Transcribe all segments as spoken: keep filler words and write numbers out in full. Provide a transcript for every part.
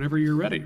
whenever you're ready.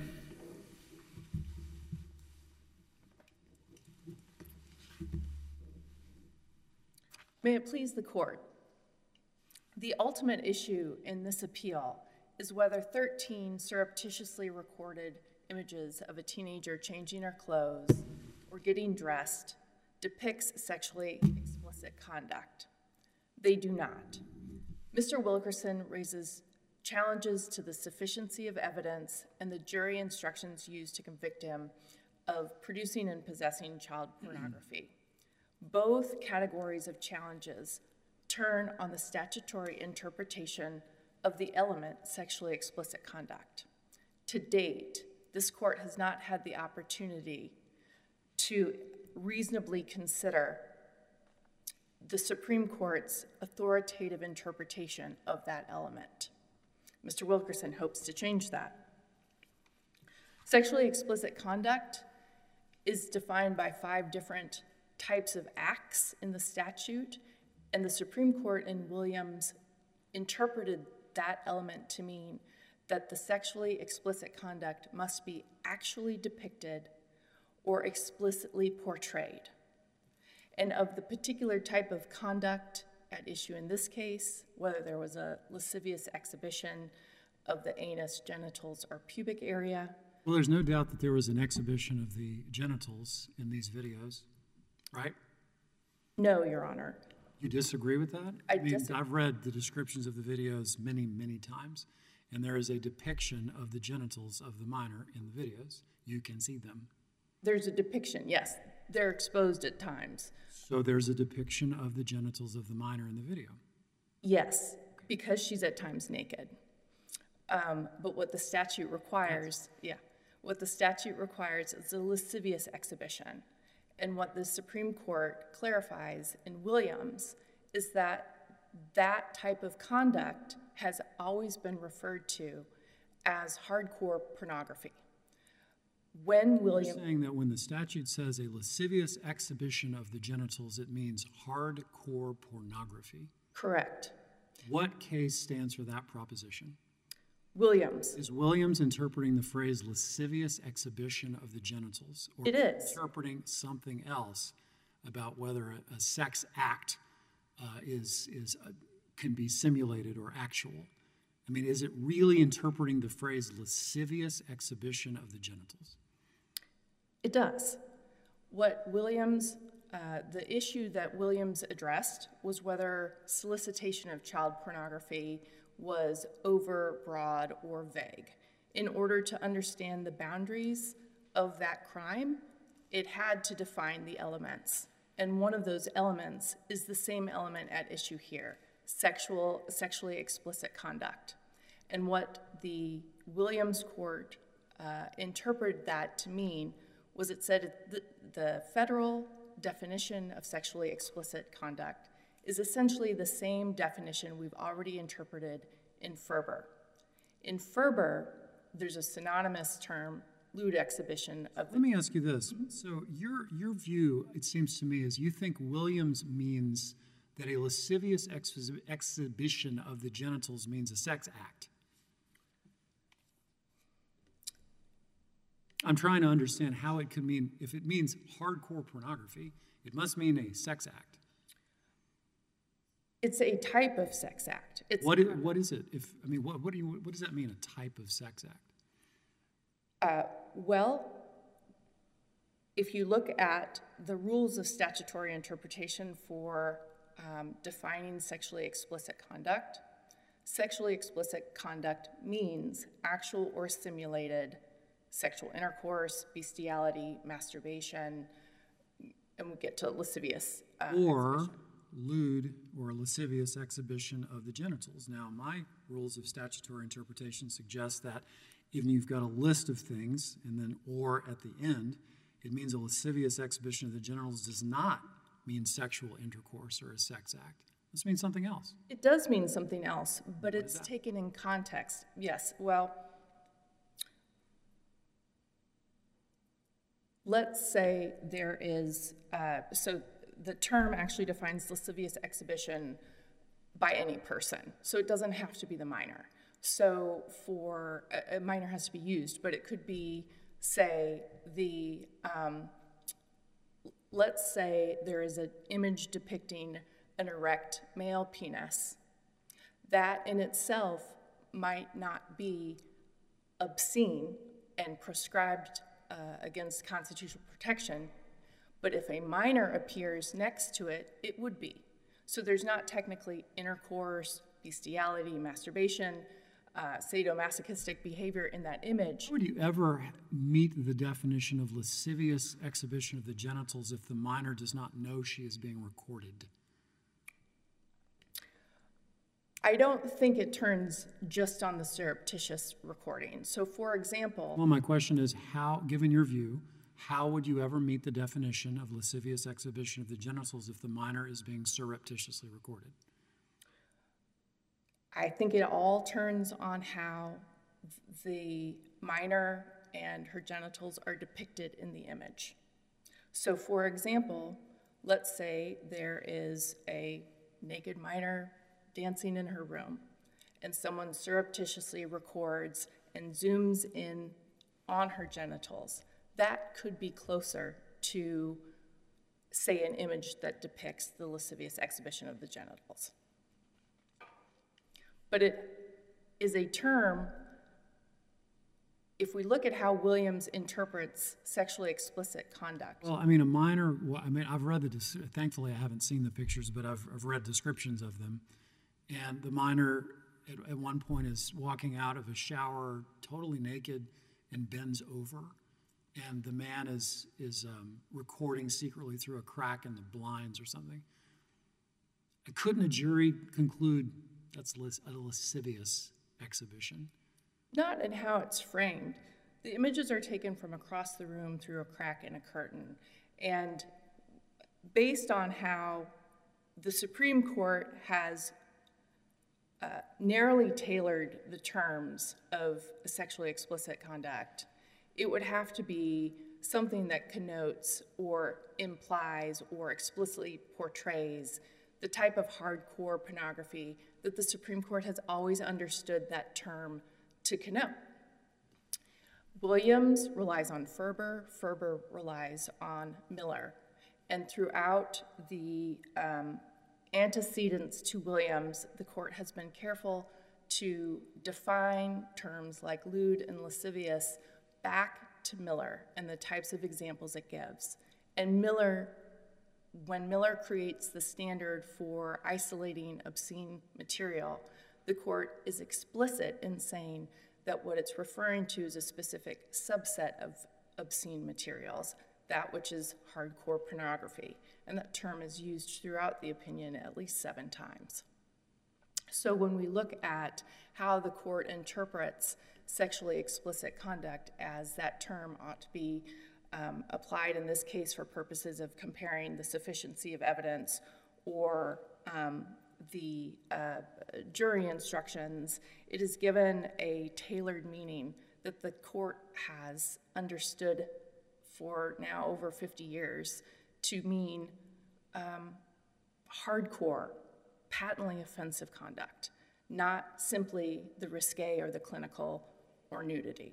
May it please the court. The ultimate issue in this appeal is whether thirteen surreptitiously recorded images of a teenager changing her clothes or getting dressed depicts sexually explicit conduct. They do not. Mister Wilkerson raises challenges to the sufficiency of evidence and the jury instructions used to convict him of producing and possessing child pornography. Both categories of challenges turn on the statutory interpretation of the element sexually explicit conduct. To date, this court has not had the opportunity to reasonably consider the Supreme Court's authoritative interpretation of that element. Mister Wilkerson hopes to change that. Sexually explicit conduct is defined by five different types of acts in the statute, and the Supreme Court in Williams interpreted that element to mean that the sexually explicit conduct must be actually depicted or explicitly portrayed. And of the particular type of conduct at issue in this case, whether there was a lascivious exhibition of the anus, genitals, or pubic area. Well, there's no doubt that there was an exhibition of the genitals in these videos, right? No, Your Honor. You disagree with that? I, I mean, disagree. I've read the descriptions of the videos many, many times, and there is a depiction of the genitals of the minor in the videos. You can see them. There's a depiction, yes. They're exposed at times. So there's a depiction of the genitals of the minor in the video? Yes, because she's at times naked. Um, but what the statute requires, yes. yeah, what the statute requires is a lascivious exhibition. And what the Supreme Court clarifies in Williams is that that type of conduct has always been referred to as hardcore pornography. When William... You're saying that when the statute says a lascivious exhibition of the genitals, it means hardcore pornography? Correct. What case stands for that proposition? Williams. Is Williams interpreting the phrase lascivious exhibition of the genitals? Or it is. Interpreting something else about whether a, a sex act uh, is, is uh, can be simulated or actual? I mean, is it really interpreting the phrase lascivious exhibition of the genitals? It does. What Williams, uh, the issue that Williams addressed was whether solicitation of child pornography was overbroad or vague. In order to understand the boundaries of that crime, it had to define the elements. And one of those elements is the same element at issue here, sexual, sexually explicit conduct. And what the Williams court uh, interpreted that to mean was it said the, the federal definition of sexually explicit conduct is essentially the same definition we've already interpreted in Ferber. In Ferber, there's a synonymous term, lewd exhibition of the... Let me ask you this. So your, your view, it seems to me, is you think Williams means that a lascivious ex exhibition of the genitals means a sex act. I'm trying to understand how it could mean, if it means hardcore pornography, it must mean a sex act. It's a type of sex act. It's what, is, what is it? If I mean, what, what, do you, what does that mean, a type of sex act? Uh, well, if you look at the rules of statutory interpretation for um, defining sexually explicit conduct, sexually explicit conduct means actual or simulated sexual intercourse, bestiality, masturbation, and we get to lascivious uh, or exhibition. Lewd or lascivious exhibition of the genitals. Now, my rules of statutory interpretation suggest that even you've got a list of things and then or at the end, it means a lascivious exhibition of the genitals does not mean sexual intercourse or a sex act. This means something else. It does mean something else, but What it's taken in context. Yes, well, let's say there is, uh, so the term actually defines lascivious exhibition by any person, so it doesn't have to be the minor. So for, a, a minor has to be used, but it could be, say, the, um, let's say there is an image depicting an erect male penis. That in itself might not be obscene and prescribed uh, against constitutional protection, but if a minor appears next to it, it would be. So there's not technically intercourse, bestiality, masturbation, uh, sadomasochistic behavior in that image. How would you ever meet the definition of lascivious exhibition of the genitals if the minor does not know she is being recorded? I don't think it turns just on the surreptitious recording. So for example— Well, my question is, how, given your view, how would you ever meet the definition of lascivious exhibition of the genitals if the minor is being surreptitiously recorded? I think it all turns on how the minor and her genitals are depicted in the image. So for example, let's say there is a naked minor dancing in her room, and someone surreptitiously records and zooms in on her genitals. That could be closer to, say, an image that depicts the lascivious exhibition of the genitals. But it is a term, if we look at how Williams interprets sexually explicit conduct. Well, I mean, a minor, well, I mean, I've read the, thankfully I haven't seen the pictures, but I've, I've read descriptions of them. And the minor at, at one point is walking out of a shower totally naked and bends over. And the man is, is um, recording secretly through a crack in the blinds or something. Couldn't a jury conclude that's lis- a lascivious exhibition? Not in how it's framed. The images are taken from across the room through a crack in a curtain. And based on how the Supreme Court has uh, narrowly tailored the terms of sexually explicit conduct, it would have to be something that connotes or implies or explicitly portrays the type of hardcore pornography that the Supreme Court has always understood that term to connote. Williams relies on Ferber, Ferber relies on Miller, and throughout the um, antecedents to Williams, the court has been careful to define terms like lewd and lascivious back to Miller and the types of examples it gives. And Miller, when Miller creates the standard for isolating obscene material, the court is explicit in saying that what it's referring to is a specific subset of obscene materials, that which is hardcore pornography. And that term is used throughout the opinion at least seven times. So when we look at how the court interprets sexually explicit conduct, as that term ought to be um, applied in this case for purposes of comparing the sufficiency of evidence or um, the uh, jury instructions, it is given a tailored meaning that the court has understood for now over fifty years to mean um, hardcore, patently offensive conduct, not simply the risque or the clinical or nudity.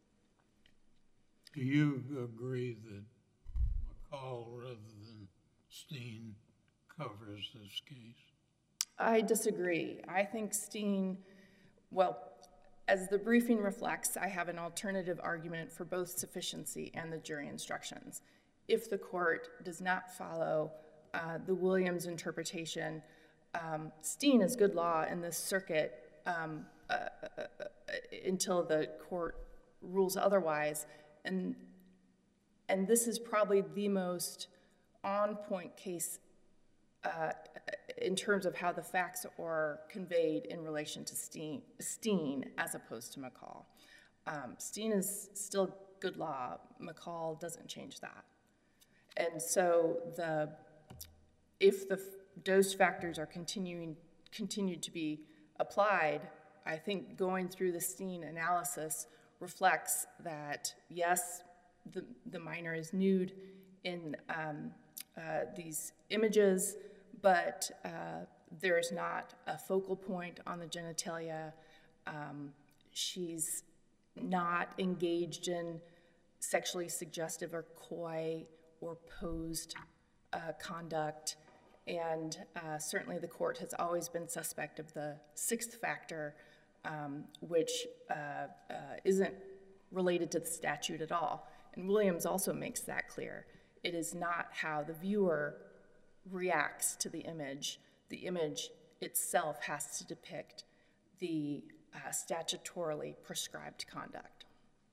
Do you agree that McCall rather than Steen covers this case? I disagree. I think Steen, well, as the briefing reflects, I have an alternative argument for both sufficiency and the jury instructions. If the court does not follow uh, the Williams interpretation, um, Steen is good law in this circuit um, uh, uh, uh, until the court rules otherwise. And, and this is probably the most on-point case uh, in terms of how the facts are conveyed in relation to Steen, Steen as opposed to McCall. Um, Steen is still good law. McCall doesn't change that. And so the, if the dose factors are continuing, continued to be applied, I think going through the Steen analysis reflects that, yes, the, the minor is nude in um, uh, these images, but uh, there is not a focal point on the genitalia. um, she's not engaged in sexually suggestive or coy or posed uh, conduct. And uh, certainly the court has always been suspect of the sixth factor, um, which uh, uh, isn't related to the statute at all. And Williams also makes that clear. It is not how the viewer reacts to the image. The image itself has to depict the uh, statutorily prescribed conduct.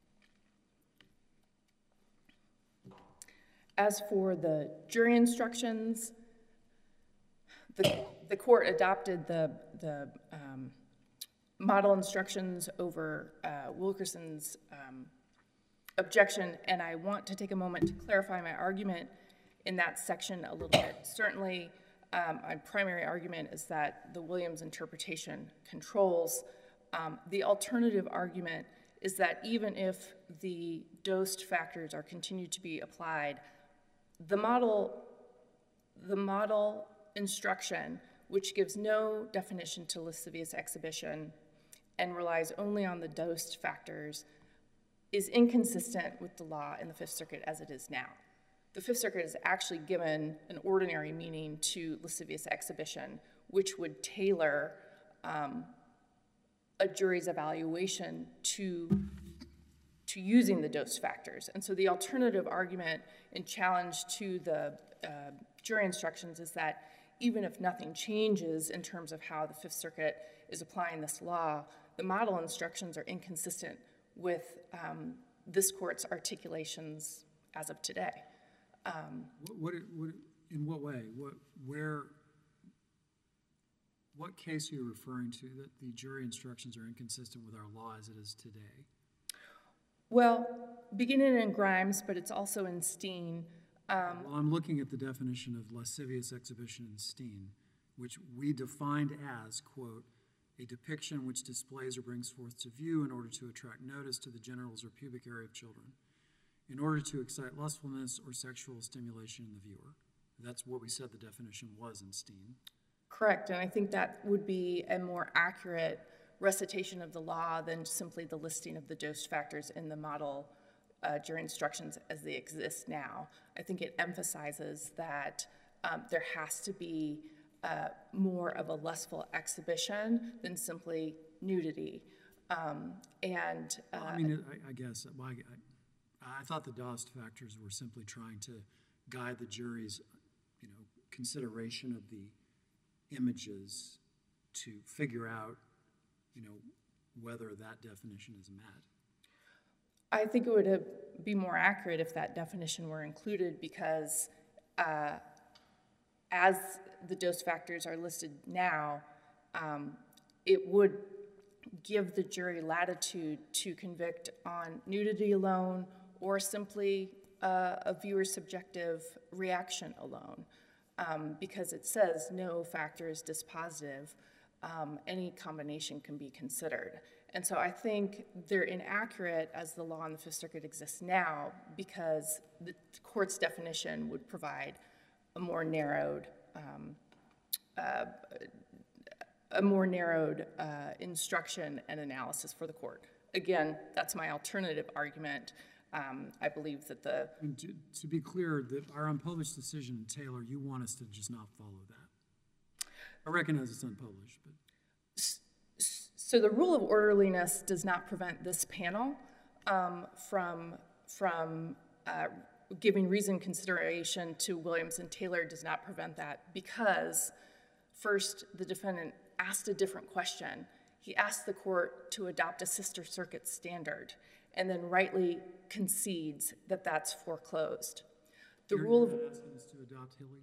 As for the jury instructions, the, the court adopted the, the um, model instructions over uh, Wilkerson's um, objection, and I want to take a moment to clarify my argument in that section a little bit. Certainly, um, my primary argument is that the Williams interpretation controls. Um, the alternative argument is that even if the dosed factors are continued to be applied, the model, the model instruction, which gives no definition to lascivious exhibition and relies only on the dosed factors, is inconsistent with the law in the Fifth Circuit as it is now. The Fifth Circuit has actually given an ordinary meaning to lascivious exhibition, which would tailor um, a jury's evaluation to, to using the dose factors. And so the alternative argument and challenge to the uh, jury instructions is that even if nothing changes in terms of how the Fifth Circuit is applying this law, the model instructions are inconsistent with um, this court's articulations as of today. Um, What, what, what, in what way? What, where, what case are you referring to that the jury instructions are inconsistent with our law as it is today? well, beginning in Grimes, but it's also in Steen. Um, Well, I'm looking at the definition of lascivious exhibition in Steen, which we defined as, quote, a depiction which displays or brings forth to view in order to attract notice to the genitals or pubic area of children, in order to excite lustfulness or sexual stimulation in the viewer. That's what we said the definition was in Steen. Correct, and I think that would be a more accurate recitation of the law than simply the listing of the dosed factors in the model uh, jury instructions as they exist now. I think it emphasizes that um, there has to be uh, more of a lustful exhibition than simply nudity. Um, and uh, Well, I mean, it, I, I guess, uh, well, I, I thought the dosed factors were simply trying to guide the jury's, you know, consideration of the images to figure out, you know, whether that definition is met. I think it would uh, be more accurate if that definition were included because uh, as the dose factors are listed now, um, it would give the jury latitude to convict on nudity alone or simply uh, a viewer's subjective reaction alone. Um, because it says no factor is dispositive, um, any combination can be considered. And so I think they're inaccurate as the law in the Fifth Circuit exists now because the court's definition would provide a more narrowed, um, uh, a more narrowed uh, instruction and analysis for the court. Again, that's my alternative argument. Um, I believe that the... And to, to be clear, that our unpublished decision, Taylor, you want us to just not follow that. I recognize it's unpublished, but... So the rule of orderliness does not prevent this panel um, from, from uh, giving reasoned consideration to Williams and Taylor does not prevent that because first the defendant asked a different question. He asked the court to adopt a sister circuit standard and then rightly concedes that that's foreclosed. The You're rule of not asking us to adopt Hilly?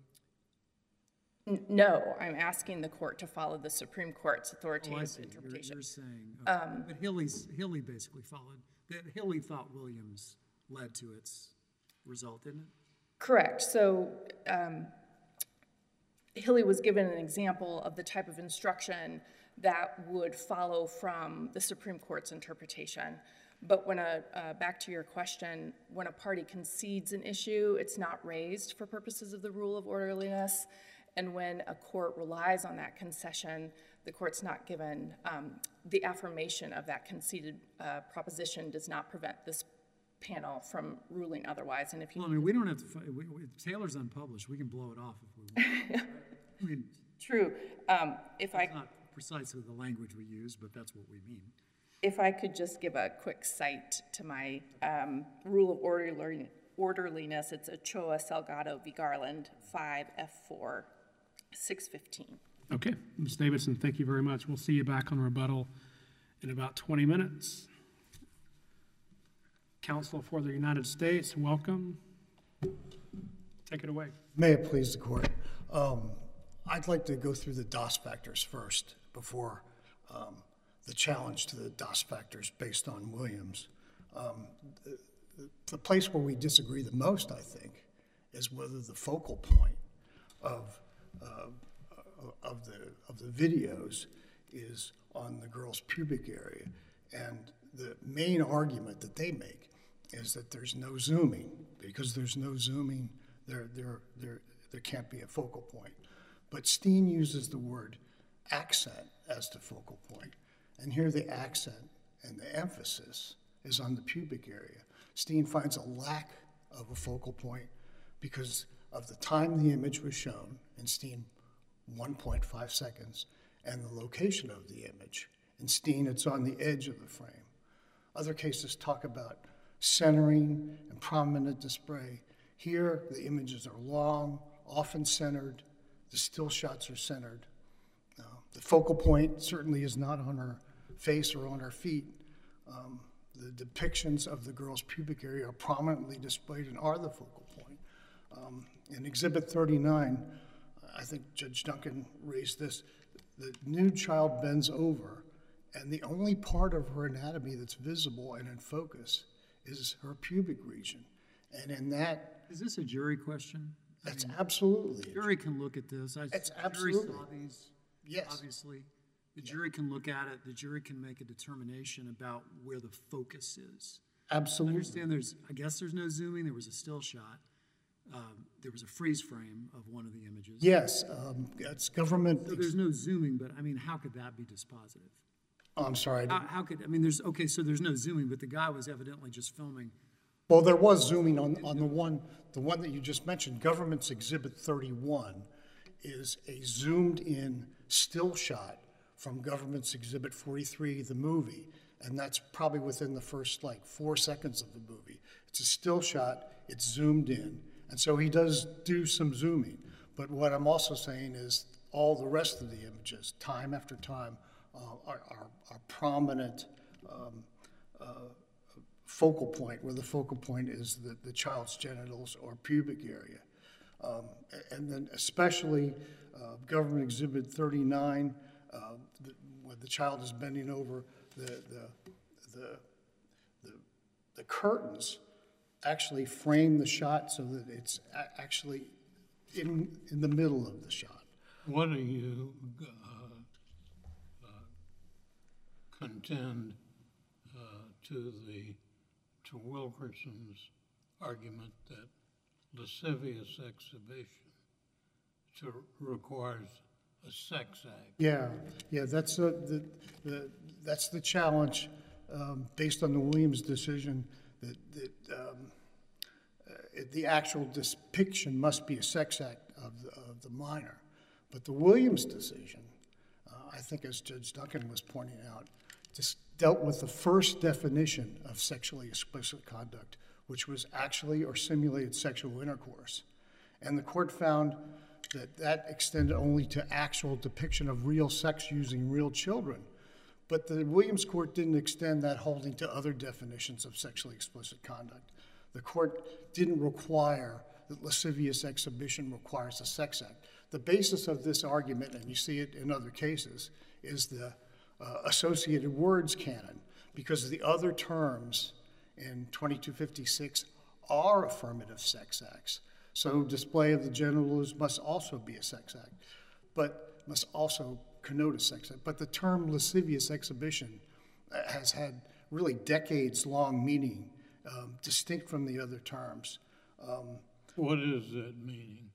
N- No, I'm asking the court to follow the Supreme Court's Oh, I authoritative see. You're, interpretation. you're saying, okay. But Hilly's, Hilly basically followed, that Hilly thought Williams led to its result, didn't it? Correct. So um, Hilly was given an example of the type of instruction that would follow from the Supreme Court's interpretation. But when a, uh, back to your question, when a party concedes an issue, it's not raised for purposes of the rule of orderliness. And when a court relies on that concession, the court's not given um, the affirmation of that conceded uh, proposition does not prevent this panel from ruling otherwise. And if you Well, I mean, we don't have to, fi- we, we, Taylor's unpublished, we can blow it off if we want. I mean, true, um, if I it's not precisely the language we use, but that's what we mean. if I could just give a quick cite to my um, rule of orderly, orderliness, it's Ochoa Salgado v. Garland, five F four, six fifteen. Okay, Miz Davidson, thank you very much. We'll see you back on rebuttal in about twenty minutes. Counsel for the United States, welcome. Take it away. May it please the court. Um, I'd like to go through the DOS factors first before um, the challenge to the DOS factors based on Williams. Um, the, the place where we disagree the most, I think, is whether the focal point of uh, of the of the videos is on the girl's pubic area, and the main argument that they make is that there's no zooming. Because there's no zooming, there there there there can't be a focal point. But Steen uses the word accent as the focal point, and here the accent and the emphasis is on the pubic area. Steen finds a lack of a focal point because of the time the image was shown, in Steen one point five seconds, and the location of the image. In Steen, it's on the edge of the frame. Other cases talk about centering and prominent display. Here, the images are long, often centered. The still shots are centered. Uh, the focal point certainly is not on her face or on her feet. Um, the depictions of the girl's pubic area are prominently displayed and are the focal point. Um, in Exhibit thirty-nine, I think Judge Duncan raised this, the nude child bends over, and the only part of her anatomy that's visible and in focus is her pubic region. And in that... Is this a jury question? I That's mean, absolutely... the jury can look at this. I, It's the absolutely- jury saw these, Yes. obviously. The jury can look at it. The jury can make a determination about where the focus is. I Absolutely. understand there's, I guess there's no zooming. There was a still shot. Um, there was a freeze frame of one of the images. Yes, um, it's government... So there's no zooming, but I mean, how could that be dispositive? Oh, I'm sorry. I How, didn't- how could, I mean, there's, okay, so there's no zooming, but the guy was evidently just filming. Well, there was zooming on, on the one, the one that you just mentioned. Government's Exhibit thirty-one is a zoomed-in still shot from Government's Exhibit forty-three, the movie, and that's probably within the first, like, four seconds of the movie. It's a still shot, it's zoomed in, and so he does do some zooming. But what I'm also saying is all the rest of the images, time after time, uh, are, are, are prominent um, uh, focal point, where the focal point is the, the child's genitals or pubic area. Um, and then especially uh, Government Exhibit thirty-nine, uh, the, when the child is bending over, the, the, the, the, the curtains actually frame the shot so that it's a- actually in, in the middle of the shot. What do you uh, uh, contend uh, to the to Wilkerson's argument that lascivious exhibition to, requires a sex act? Yeah, yeah, that's a, the, the, that's the challenge um, based on the Williams decision that, that um, uh, the actual depiction must be a sex act of the, of the minor. But the Williams decision, uh, I think as Judge Duncan was pointing out, just dealt with the first definition of sexually explicit conduct, which was actually or simulated sexual intercourse. And the court found that that extended only to actual depiction of real sex using real children. But the Williams court didn't extend that holding to other definitions of sexually explicit conduct. The court didn't require that lascivious exhibition requires a sex act. The basis of this argument, and you see it in other cases, is the uh, associated words canon, because the other terms in twenty-two fifty-six are affirmative sex acts. So display of the genitals must also be a sex act, but must also connote a sex act. But the term lascivious exhibition has had really decades-long meaning, um, distinct from the other terms. Um, What is that meaning?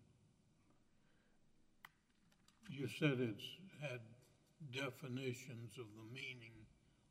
You said it's had definitions of the meaning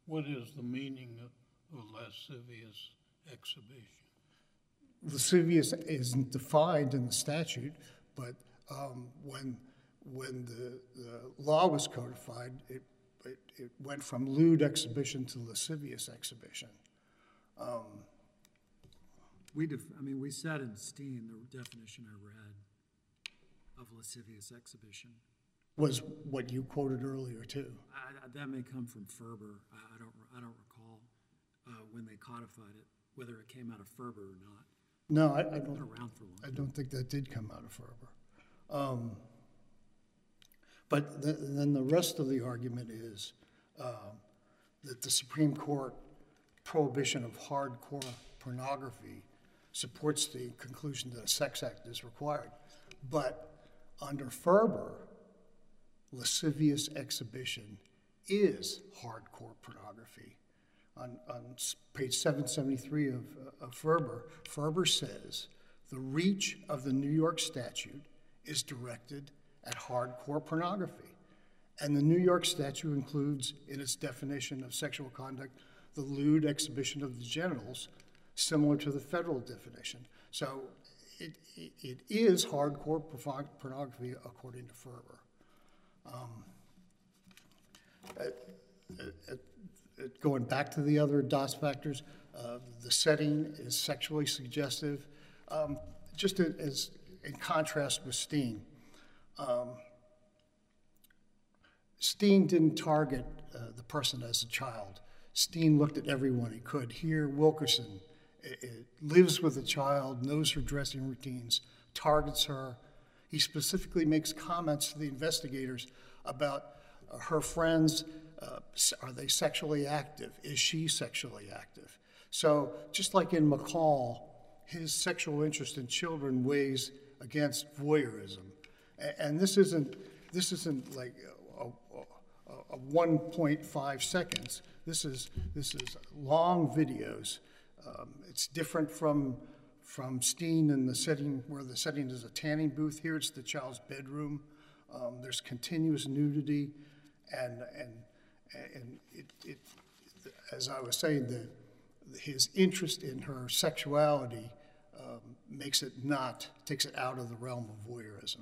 what is the meaning of, of lascivious exhibition? Lascivious isn't defined in the statute, but um, when when the, the law was codified, it, it it went from lewd exhibition to lascivious exhibition. Um, We def, I mean, we said in Steen, the definition I read of lascivious exhibition. was what you quoted earlier too. I, I, that may come from Ferber. I, I don't, I don't recall uh, when they codified it, whether it came out of Ferber or not. No, I, I It's don't. been around for a long I time. don't think that did come out of Ferber. Um, but the, then the rest of the argument is um, that the Supreme Court prohibition of hardcore pornography supports the conclusion that a sex act is required. But under Ferber, lascivious exhibition is hardcore pornography. On, on s- page seven seventy-three of, uh, of Ferber, Ferber says the reach of the New York statute is directed at hardcore pornography. And the New York statute includes in its definition of sexual conduct the lewd exhibition of the genitals, similar to the federal definition. So it, it, it is hardcore porno- pornography according to Ferber. Um, uh, uh, uh, Going back to the other DOS factors, uh, the setting is sexually suggestive. Um, just as in contrast with Steen, um, Steen didn't target uh, the person as a child. Steen looked at everyone he could. Here, Wilkerson uh, uh, lives with a child, knows her dressing routines, targets her. He specifically makes comments to the investigators about uh, her friends. Uh, are they sexually active? Is she sexually active? So just like in McCall, his sexual interest in children weighs against voyeurism. A- and this isn't, this isn't like a, a, a one point five seconds. This is, this is long videos. Um, it's different from, from Steen in the setting where the setting is a tanning booth. Here it's the child's bedroom. Um, there's continuous nudity, and, and And it, it, as I was saying, the, his interest in her sexuality um, makes it not, takes it out of the realm of voyeurism.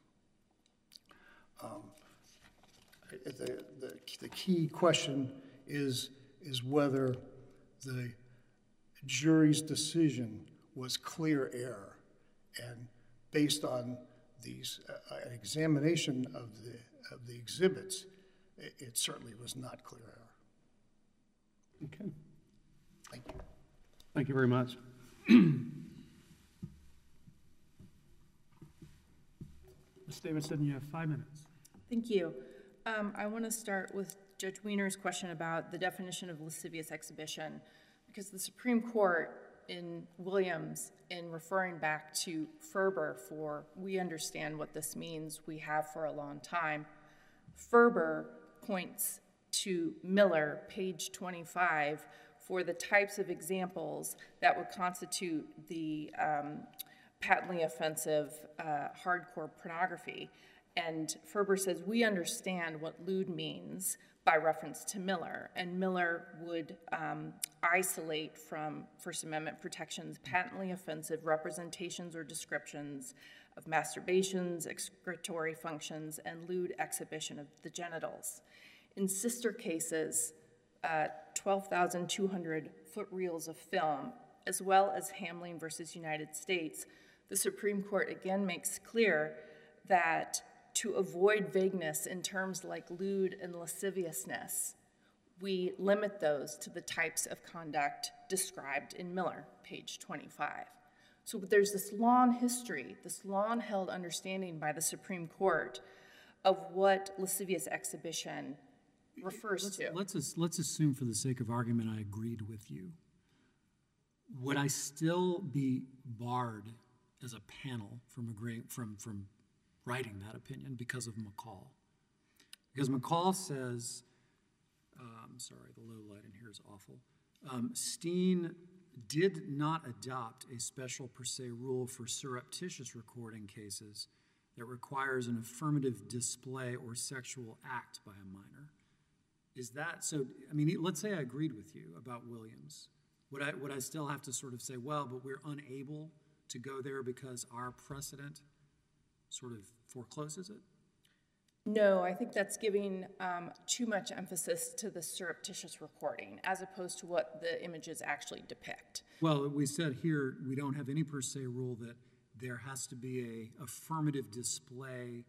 Um, the, the, the key question is, is whether the jury's decision was clear error. And based on these, uh, an examination of the, of the exhibits, It, it certainly was not clear error. Okay. Thank you. Thank you very much. Miz Davidson, you have five minutes. Thank you. Um, I want to start with Judge Wiener's question about the definition of lascivious exhibition, because the Supreme Court in Williams, in referring back to Ferber for, we understand what this means, we have for a long time, Ferber points to Miller, page twenty-five, for the types of examples that would constitute the um, patently offensive uh, hardcore pornography. And Ferber says, we understand what lewd means by reference to Miller, and Miller would um, isolate from First Amendment protections patently offensive representations or descriptions of masturbations, excretory functions, and lewd exhibition of the genitals. In sister cases, uh, twelve thousand two hundred foot reels of film, as well as Hamline versus United States, the Supreme Court again makes clear that to avoid vagueness in terms like lewd and lasciviousness, we limit those to the types of conduct described in Miller, page twenty-five. So there's this long history, this long-held understanding by the Supreme Court of what lascivious exhibition refers Let's, to. let's, as- let's assume for the sake of argument I agreed with you. Would I still be barred as a panel from agreeing, from, from writing that opinion because of McCall? Because McCall says, uh, I'm sorry, the low light in here is awful. Um, Steen did not adopt a special per se rule for surreptitious recording cases that requires an affirmative display or sexual act by a minor. Is that, so, I mean, let's say I agreed with you about Williams. Would I, would I still have to sort of say, well, but we're unable to go there because our precedent sort of forecloses it? No, I think that's giving um, too much emphasis to the surreptitious recording as opposed to what the images actually depict. Well, we said here, we don't have any per se rule that there has to be a affirmative display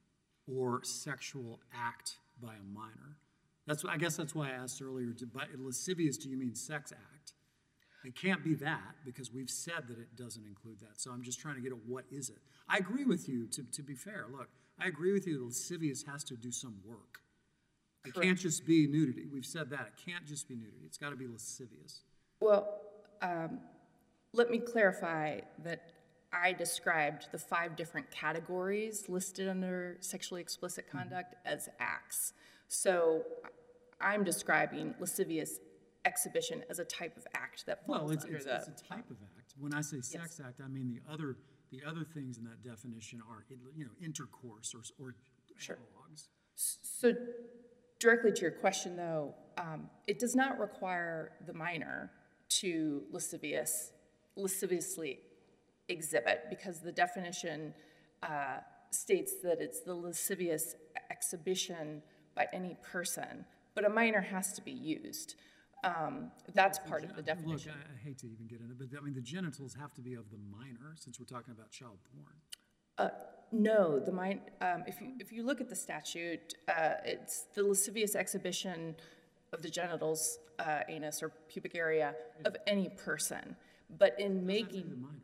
or sexual act by a minor. That's, I guess that's why I asked earlier, do, by lascivious, do you mean sex act? It can't be that, because we've said that it doesn't include that. So I'm just trying to get at what is it. I agree with you, to, to be fair. Look, I agree with you that lascivious has to do some work. It Correct. can't just be nudity. We've said that. It can't just be nudity. It's got to be lascivious. Well, um, let me clarify that I described the five different categories listed under sexually explicit conduct as acts. So I'm describing lascivious exhibition as a type of act that falls Well, it's, under it's, the. it's a type of act. When I say sex act, I mean the other the other things in that definition are, you know, intercourse or, or Sure. analogs. So directly to your question, though, um, it does not require the minor to lascivious, lasciviously exhibit, because the definition uh, states that it's the lascivious exhibition by any person, but a minor has to be used. Um, that's part of the definition. Look, I, I hate to even get into it, but I mean, the genitals have to be of the minor, since we're talking about child porn. Uh, no, the min- um, if you if you look at the statute, uh, it's the lascivious exhibition of the genitals, uh, anus, or pubic area of any person. But in The making, minor.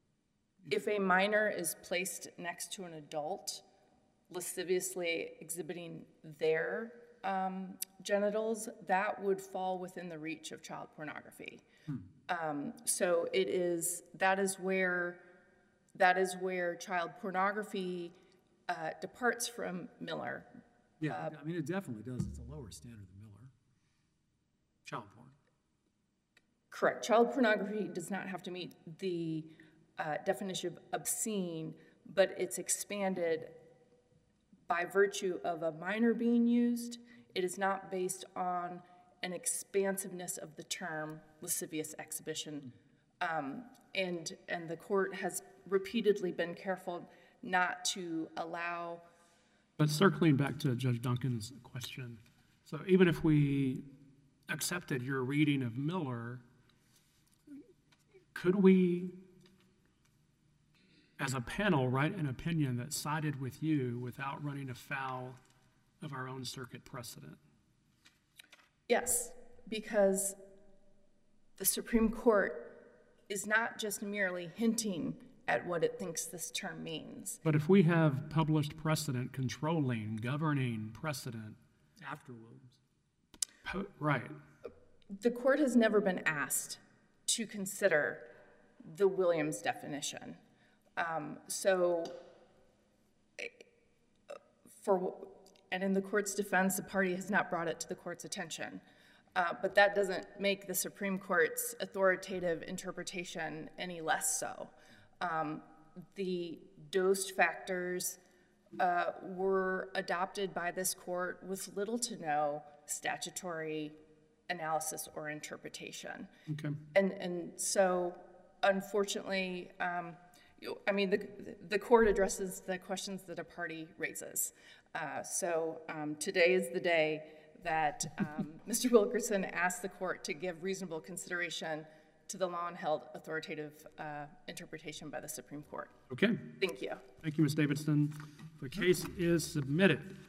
if a minor is placed next to an adult, lasciviously exhibiting their um, genitals, that would fall within the reach of child pornography. Um, so it is that is where that is where child pornography uh, departs from Miller. Yeah, I mean, it definitely does. It's a lower standard than Miller. Child porn. Correct. Child pornography does not have to meet the uh, definition of obscene, but it's expanded by virtue of a minor being used. It is not based on an expansiveness of the term lascivious exhibition. Um, and, and the court has repeatedly been careful not to allow. But circling back to Judge Duncan's question, so even if we accepted your reading of Miller, could we, as a panel, write an opinion that sided with you without running afoul of our own circuit precedent? Yes, because the Supreme Court is not just merely hinting at what it thinks this term means. But if we have published precedent controlling, governing precedent, After Williams. po- right, The court has never been asked to consider the Williams definition. Um, so, eh, for, and in the court's defense, the party has not brought it to the court's attention. Uh, but that doesn't make the Supreme Court's authoritative interpretation any less so. Um, the dosed factors uh, were adopted by this court with little to no statutory analysis or interpretation. okay. And, and so, unfortunately, um, you, I mean, the, the court addresses the questions that a party raises. Uh, so um, today is the day that um, Mister Wilkerson asked the court to give reasonable consideration to the long-held authoritative uh, interpretation by the Supreme Court. Okay, Thank you. thank you, Miz Davidson. The case is submitted.